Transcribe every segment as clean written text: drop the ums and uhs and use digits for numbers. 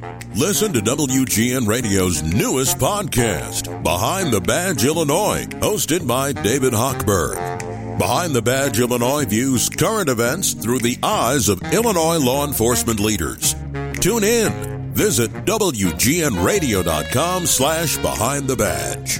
Listen to WGN Radio's newest podcast, Behind the Badge Illinois, hosted by David Hochberg. Behind the Badge Illinois views current events through the eyes of Illinois law enforcement leaders. Tune in. Visit WGNRadio.com/Behind the Badge.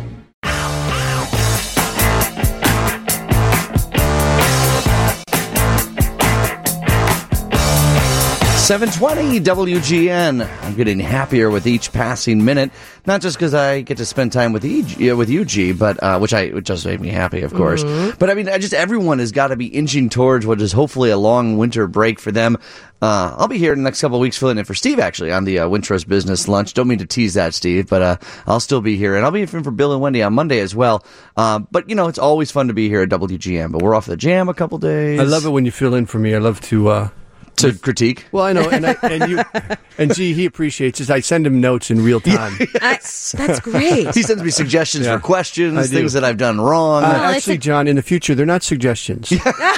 720 WGN. I'm getting happier with each passing minute, not just because I get to spend time with you, G, but which does make me happy, of course. Mm-hmm. But I mean, everyone has got to be inching towards what is hopefully a long winter break for them. I'll be here in the next couple of weeks filling in for Steve, actually, on the Wintrust Business Lunch. Don't mean to tease that, Steve, but I'll still be here. And I'll be in for Bill and Wendy on Monday as well. But, you know, it's always fun to be here at WGN. But we're off the jam a couple days. I love it when you fill in for me. I love to critique. Well, I know, and G, he appreciates it. I send him notes in real time. That's great. He sends me suggestions for questions, things that I've done wrong. Actually, John, in the future, they're not suggestions.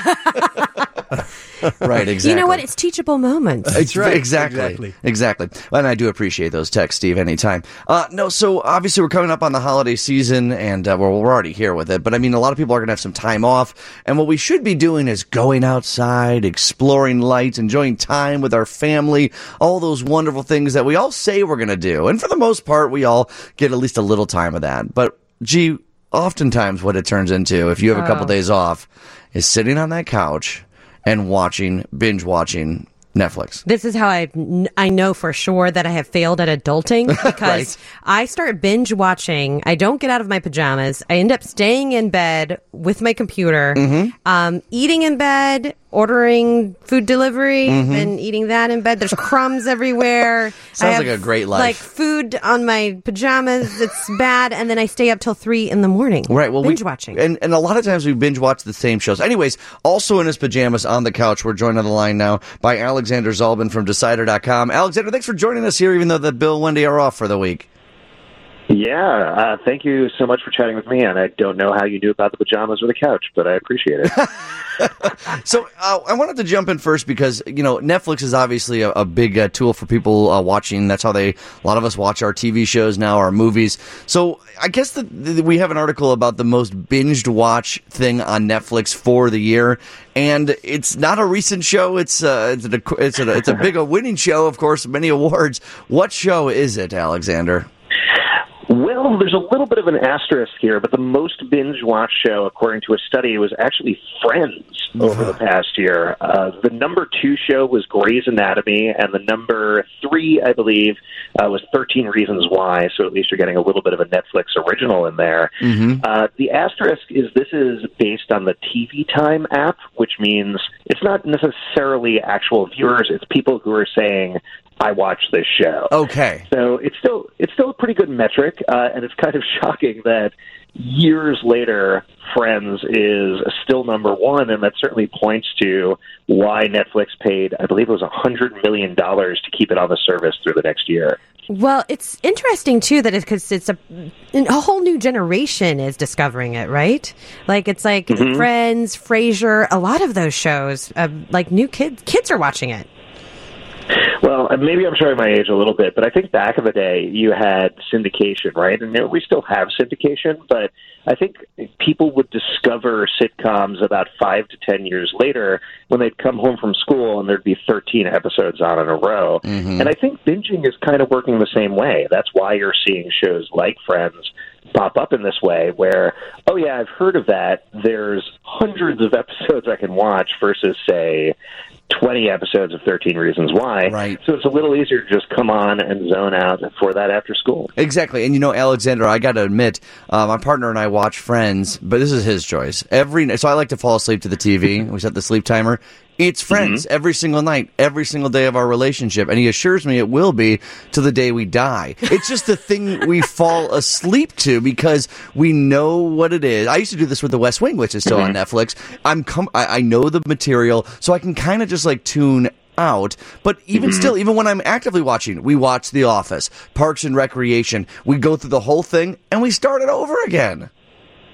Right, exactly. You know what? It's teachable moments. That's right. Exactly. And I do appreciate those texts, Steve, anytime. So obviously we're coming up on the holiday season, and we're already here with it. But I mean, a lot of people are going to have some time off. And what we should be doing is going outside, exploring lights, enjoying time with our family, all those wonderful things that we all say we're going to do. And for the most part, we all get at least a little time of that. But, gee, oftentimes what it turns into, if you have a couple days off, is sitting on that couch and binge watching Netflix. This is how I know for sure that I have failed at adulting, because Right. I start binge watching. I don't get out of my pajamas. I end up staying in bed with my computer, eating in bed, ordering food delivery, and eating that in bed. There's crumbs everywhere. Sounds like a great life. Like food on my pajamas. It's bad. And then I stay up till 3 in the morning. Right. Well, binge watching. And a lot of times we binge watch the same shows. Anyways, also in his pajamas on the couch, we're joined on the line now by Alexander Zalben from Decider.com. Alexander, thanks for joining us here, even though the Bill and Wendy are off for the week. Yeah, thank you so much for chatting with me, and I don't know how you knew about the pajamas or the couch, but I appreciate it. So I wanted to jump in first because, you know, Netflix is obviously a big tool for people watching. That's how a lot of us watch our TV shows now, our movies. So I guess we have an article about the most binged watch thing on Netflix for the year. And it's not a recent show. It's a big winning show, of course, many awards. What show is it, Alexander? Well, there's a little bit of an asterisk here, but the most binge-watched show, according to a study, was actually Friends over the past year. The number 2 show was Grey's Anatomy, and the number 3, I believe, was 13 Reasons Why, so at least you're getting a little bit of a Netflix original in there. The asterisk is this is based on the TV Time app, which means it's not necessarily actual viewers, it's people who are saying, I watch this show. Okay. So it's still a pretty good metric, and it's kind of shocking that years later, Friends is still number 1, and that certainly points to why Netflix paid, I believe it was $100 million to keep it on the service through the next year. Well, it's interesting, too, that because it's a whole new generation is discovering it, right? Like, it's like Friends, Frasier, a lot of those shows, like new kids are watching it. Well, maybe I'm showing my age a little bit, but I think back in the day you had syndication, right? And we still have syndication, but I think people would discover sitcoms about 5 to 10 years later when they'd come home from school and there'd be 13 episodes on in a row. And I think binging is kind of working the same way. That's why you're seeing shows like Friends pop up in this way where, oh yeah, I've heard of that. There's hundreds of episodes I can watch versus, say, 20 episodes of 13 Reasons Why. Right. So it's a little easier to just come on and zone out for that after school. Exactly. And, you know, Alexander, I got to admit, my partner and I watch Friends, but this is his choice. So I like to fall asleep to the TV. We set the sleep timer. It's Friends every single night, every single day of our relationship. And he assures me it will be to the day we die. It's just the thing we fall asleep to because we know what it is. I used to do this with The West Wing, which is still on Netflix. I know the material, so I can kind of just like tune out. But even still, even when I'm actively watching, we watch The Office, Parks and Recreation. We go through the whole thing and we start it over again.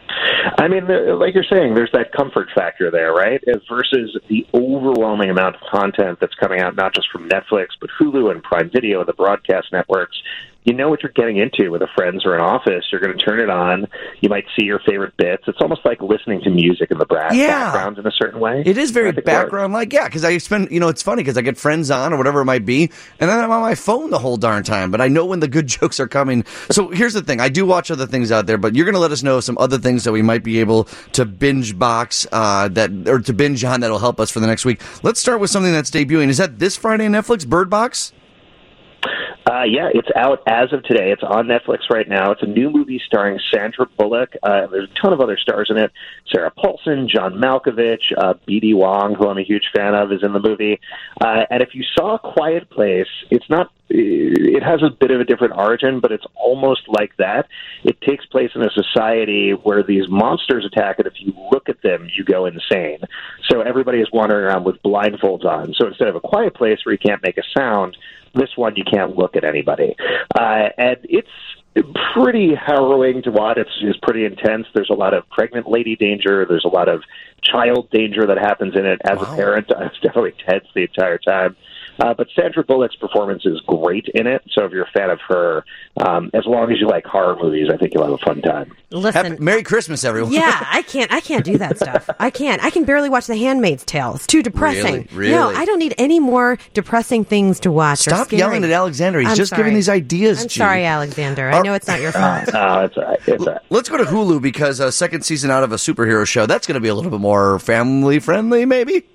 I mean, like you're saying, there's that comfort factor there, right? Versus the overwhelming amount of content that's coming out, not just from Netflix, but Hulu and Prime Video and the broadcast networks. You know what you're getting into with a friends or an office. You're going to turn it on. You might see your favorite bits. It's almost like listening to music in the background in a certain way. It is very background-like, because I spend, it's funny because I get friends on or whatever it might be, and then I'm on my phone the whole darn time, but I know when the good jokes are coming. So here's the thing. I do watch other things out there, but you're going to let us know some other things that we might be able to binge box, or to binge on that'll help us for the next week. Let's start with something that's debuting. Is that this Friday on Netflix, Bird Box? Yeah, it's out as of today. It's on Netflix right now. It's a new movie starring Sandra Bullock. There's a ton of other stars in it. Sarah Paulson, John Malkovich, B.D. Wong, who I'm a huge fan of, is in the movie. And if you saw Quiet Place, it has a bit of a different origin, but it's almost like that. It takes place in a society where these monsters attack, and if you look at them, you go insane. So everybody is wandering around with blindfolds on. So instead of a quiet place where you can't make a sound, this one you can't look at anybody. And it's pretty harrowing to watch. It's pretty intense. There's a lot of pregnant lady danger. There's a lot of child danger that happens in it. As a parent, I was definitely tense the entire time. But Sandra Bullock's performance is great in it. So if you're a fan of her, as long as you like horror movies, I think you'll have a fun time. Listen, Merry Christmas, everyone. Yeah, I can't do that stuff. I can barely watch The Handmaid's Tale. It's too depressing. Really? No, I don't need any more depressing things to watch. Stop yelling at Alexander. He's just giving these ideas. I'm sorry, Alexander. I know it's not your fault. Oh, it's all right. It's all right. Let's go to Hulu because a second season out of a superhero show, that's going to be a little bit more family-friendly, maybe?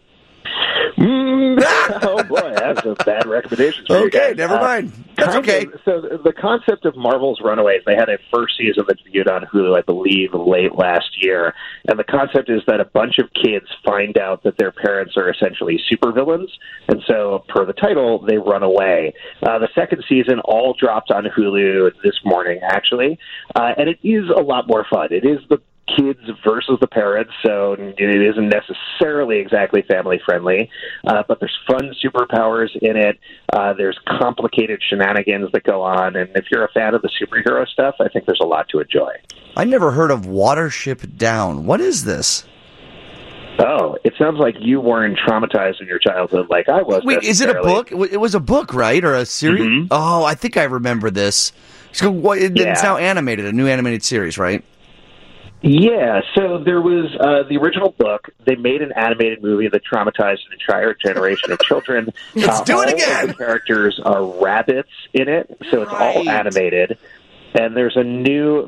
Oh, boy, that's a bad recommendation for you guys. Okay, never mind. That's okay. So the concept of Marvel's Runaways, they had a first season that debuted on Hulu, I believe, late last year. And the concept is that a bunch of kids find out that their parents are essentially supervillains. And so, per the title, they run away. The second season all dropped on Hulu this morning, actually. And it is a lot more fun. It is the kids versus the parents, so it isn't necessarily exactly family-friendly, but there's fun superpowers in it. There's complicated shenanigans that go on, and if you're a fan of the superhero stuff, I think there's a lot to enjoy. I never heard of Watership Down. What is this? Oh, it sounds like you weren't traumatized in your childhood like I was. Wait, is it a book? It was a book, right? Or a series? Mm-hmm. Oh, I think I remember this. So it's now animated, a new animated series, right? Yeah, so there was the original book. They made an animated movie that traumatized an entire generation of children. Let's do it again! All of the characters are rabbits in it, so it's all animated. And there's a new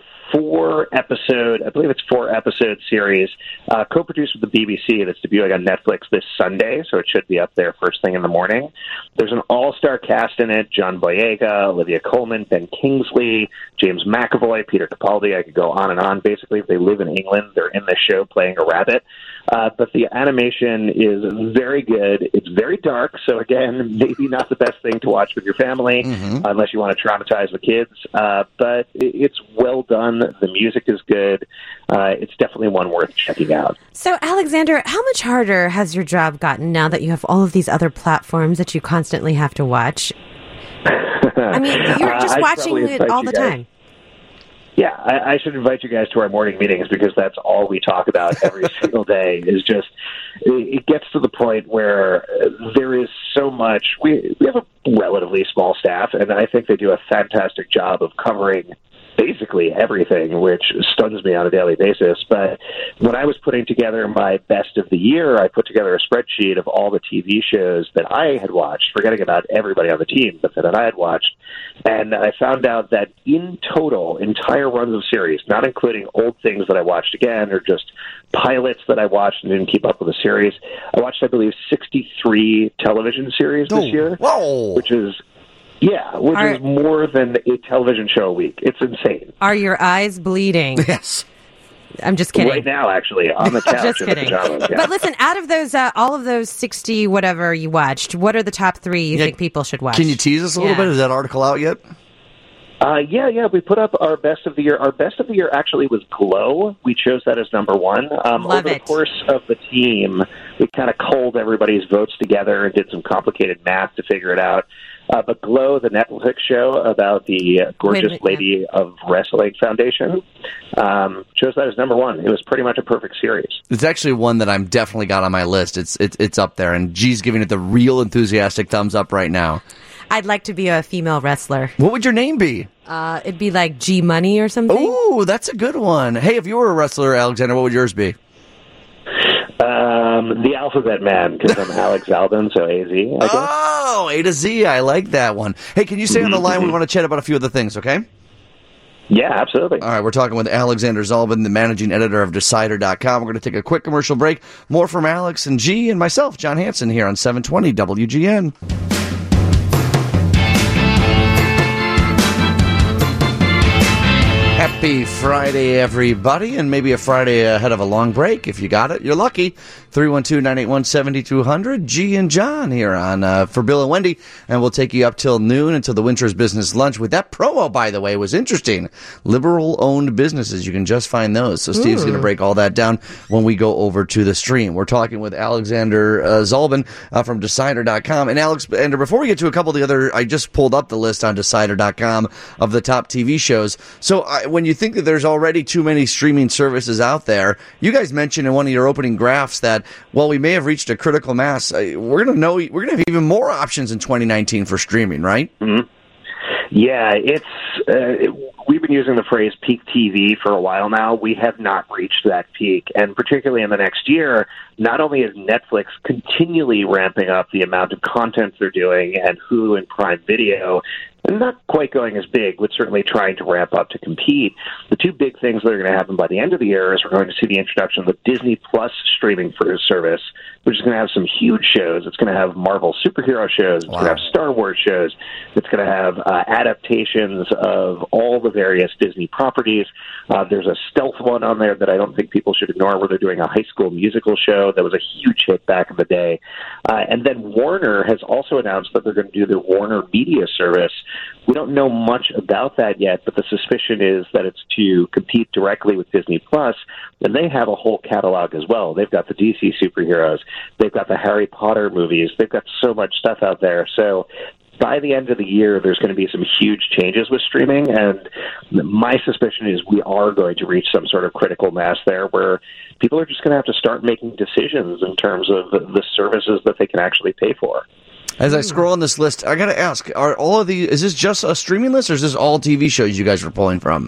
4-episode series, co-produced with the BBC that's debuting on Netflix this Sunday, so it should be up there first thing in the morning. There's an all-star cast in it: John Boyega, Olivia Colman, Ben Kingsley, James McAvoy, Peter Capaldi. I could go on and on. Basically, if they live in England, they're in the show playing a rabbit. But the animation is very good. It's very dark, so again, maybe not the best thing to watch with your family, unless you want to traumatize the kids. But it's well done. The music is good. It's definitely one worth checking out. So, Alexander, how much harder has your job gotten now that you have all of these other platforms that you constantly have to watch? I mean, you're just watching it all the time. Yeah, I should invite you guys to our morning meetings because that's all we talk about every single day is just, it gets to the point where there is so much. We have a relatively small staff, and I think they do a fantastic job of covering basically everything, which stuns me on a daily basis. But when I was putting together my best of the year, I put together a spreadsheet of all the TV shows that I had watched, forgetting about everybody on the team, but that I had watched. And I found out that in total, entire runs of series, not including old things that I watched again or just pilots that I watched and didn't keep up with the series, I watched, I believe, 63 television series this year, which is is more than a television show a week. It's insane. Are your eyes bleeding? Yes. I'm just kidding. Right now, actually, on the couch. Just kidding. Pajamas, yeah. But listen, out of those, all of those 60 whatever you watched, what are the top 3 you think people should watch? Can you tease us a little bit? Is that article out yet? Yeah. We put up our best of the year. Our best of the year actually was Glow. We chose that as number 1. Over the course of the team, we kind of culled everybody's votes together and did some complicated math to figure it out. But Glow, the Netflix show about the Gorgeous Lady of Wrestling Foundation, chose that as number one. It was pretty much a perfect series. It's actually one that I'm definitely got on my list. It's up there, and G's giving it the real enthusiastic thumbs up right now. I'd like to be a female wrestler. What would your name be? It'd be like G Money or something. Ooh, that's a good one. Hey, if you were a wrestler, Alexander, what would yours be? The Alphabet Man, because I'm Alex Albin, so AZ, I guess. Oh, A to Z. I like that one. Hey, can you stay on the line? We want to chat about a few other things, okay? Yeah, absolutely. All right, we're talking with Alexander Zalben, the managing editor of Decider.com. We're going to take a quick commercial break. More from Alex and G and myself, John Hanson, here on 720 WGN. Happy Friday, everybody, and maybe a Friday ahead of a long break. If you got it, you're lucky. 312-981-7200. G and John here on for Bill and Wendy, and we'll take you up till noon until the Winter's Business Lunch. With that promo, by the way, was interesting. Liberal-owned businesses, you can just find those. So Steve's going to break all that down when we go over to the stream. We're talking with Alexander Zalben from Decider.com. And Alexander, before we get to a couple of the other, I just pulled up the list on Decider.com of the top TV shows. So when you think that there's already too many streaming services out there, you guys mentioned in one of your opening graphs that, well, we may have reached a critical mass. We're going to have even more options in 2019 for streaming, right? Mm-hmm. Yeah, we've been using the phrase peak TV for a while now. We have not reached that peak. And particularly in the next year, not only is Netflix continually ramping up the amount of content they're doing, and Hulu and Prime Video, and not quite going as big, but certainly trying to ramp up to compete. The two big things that are going to happen by the end of the year is we're going to see the introduction of the Disney Plus streaming service, which is going to have some huge shows. It's going to have Marvel superhero shows. It's going to have Star Wars shows. It's going to have adaptations of all the various Disney properties. There's a stealth one on there that I don't think people should ignore, where they're doing a High School Musical show that was a huge hit back in the day. And then Warner has also announced that they're going to do the Warner Media Service. We don't know much about that yet, but the suspicion is that it's to compete directly with Disney Plus, and they have a whole catalog as well. They've got the DC superheroes. They've got the Harry Potter movies. They've got so much stuff out there. So by the end of the year, there's going to be some huge changes with streaming, and my suspicion is we are going to reach some sort of critical mass there where people are just going to have to start making decisions in terms of the services that they can actually pay for. As I scroll on this list, I got to ask, is this just a streaming list, or is this all TV shows you guys are pulling from?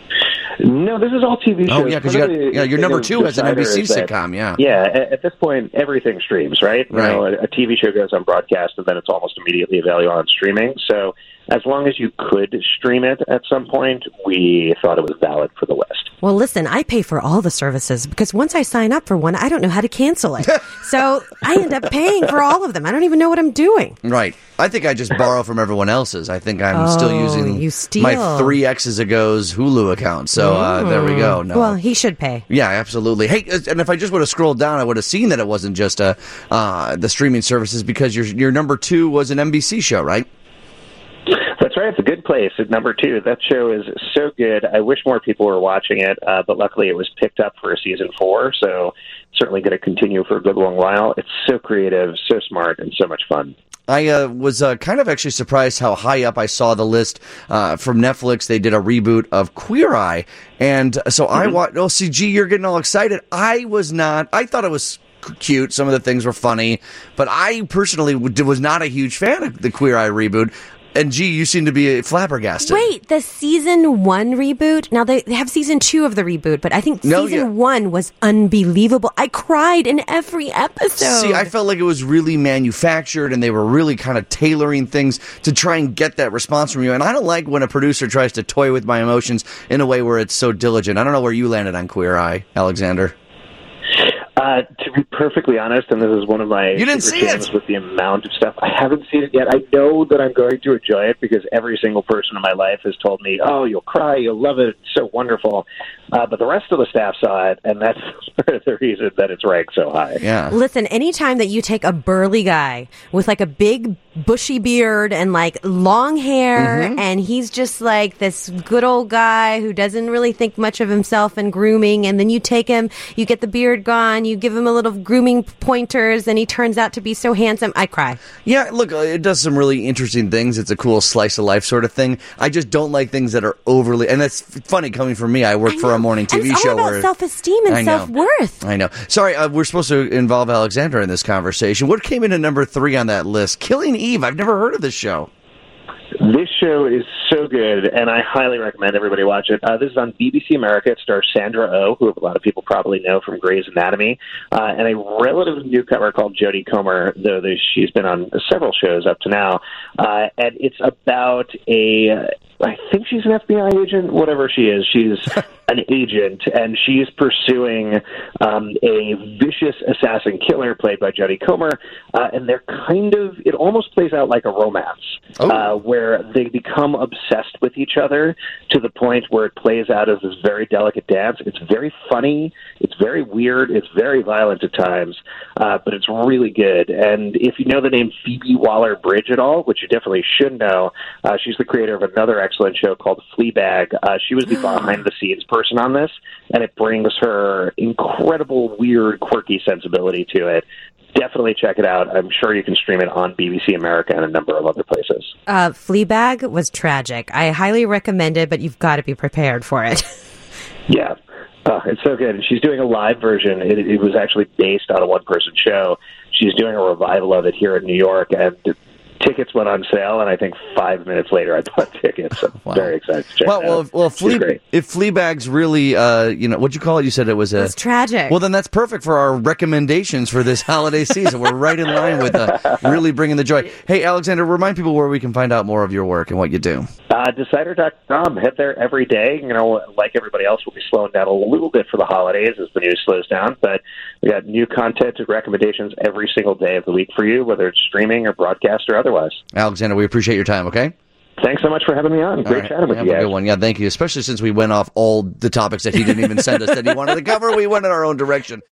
No, this is all TV shows. Oh, yeah, because your number two has an NBC sitcom, yeah. Yeah, at this point, everything streams, right? You know, a TV show goes on broadcast, and then it's almost immediately available on streaming. So as long as you could stream it at some point, we thought it was valid for the list. Well, listen, I pay for all the services because once I sign up for one, I don't know how to cancel it. So I end up paying for all of them. I don't even know what I'm doing. Right. I think I just borrow from everyone else's. I think I'm still using my 3 X's ago's Hulu account. So there we go. No. Well, he should pay. Yeah, absolutely. Hey, and if I just would have scrolled down, I would have seen that it wasn't just the streaming services, because your number 2 was an NBC show, right? That's right. It's a good place at number 2. That show is so good. I wish more people were watching it, but luckily it was picked up for a season 4, so certainly going to continue for a good long while. It's so creative, so smart, and so much fun. I was kind of actually surprised how high up I saw the list from Netflix. They did a reboot of Queer Eye, and so I watched. Oh, CG, you're getting all excited. I was not. I thought it was cute. Some of the things were funny, but I personally was not a huge fan of the Queer Eye reboot. And G, you seem to be flabbergasted. Wait, the season 1 reboot? Now, they have season 2 of the reboot, but I think season 1 was unbelievable. I cried in every episode. See, I felt like it was really manufactured, and they were really kind of tailoring things to try and get that response from you. And I don't like when a producer tries to toy with my emotions in a way where it's so diligent. I don't know where you landed on Queer Eye, Alexander. To be perfectly honest, and this is one of my you didn't see it with the amount of stuff, I haven't seen it yet. I know that I'm going to enjoy it because every single person in my life has told me, "Oh, you'll cry, you'll love it, it's so wonderful." but the rest of the staff saw it, and that's part of the reason that it's ranked so high. Yeah. Listen, anytime that you take a burly guy with like a big bushy beard and like long hair, and he's just like this good old guy who doesn't really think much of himself and grooming, and then you take him, you get the beard gone, you give him a little grooming pointers, and he turns out to be so handsome, I cry. Yeah, look, it does some really interesting things. It's a cool slice of life sort of thing. I just don't like things that are overly, and that's funny coming from me. I work for a morning TV and it's show all about where self-esteem and self-worth. I know. Sorry, we're supposed to involve Alexandra in this conversation. What came in at number 3 on that list? Killing Eve. I've never heard of this show. This show is so good, and I highly recommend everybody watch it. This is on BBC America. It stars Sandra Oh, who a lot of people probably know from Grey's Anatomy, and a relative newcomer called Jodie Comer, though she's been on several shows up to now. And it's about I think she's an FBI agent, whatever she is. She's an agent, and she's pursuing a vicious assassin killer played by Jodie Comer, and they're it almost plays out like a romance, where they become obsessed with each other to the point where it plays out as this very delicate dance. It's very funny, it's very weird, it's very violent at times, but it's really good. And if you know the name Phoebe Waller-Bridge at all, which you definitely should know, she's the creator of another excellent show called Fleabag. She was the behind-the-scenes person on this, and it brings her incredible, weird, quirky sensibility to it. Definitely check it out. I'm sure you can stream it on BBC America and a number of other places. Fleabag was tragic. I highly recommend it, but you've got to be prepared for it. Yeah. It's so good. And she's doing a live version. It was actually based on a one-person show. She's doing a revival of it here in New York, and tickets went on sale, and I think 5 minutes later I bought tickets. I'm very excited to check it out. Well, if Fleabag's really, what'd you call it? You said it was It's tragic. Well, then that's perfect for our recommendations for this holiday season. We're right in line with really bringing the joy. Hey, Alexander, remind people where we can find out more of your work and what you do. Decider.com. Head there every day. Like everybody else, we'll be slowing down a little bit for the holidays as the news slows down, but we got new content and recommendations every single day of the week for you, whether it's streaming or broadcast or otherwise. Alexander, we appreciate your time, okay? Thanks so much for having me on. Great chatting with you guys. Have a good one. Yeah, thank you. Especially since we went off all the topics that he didn't even send us that he wanted to cover. We went in our own direction.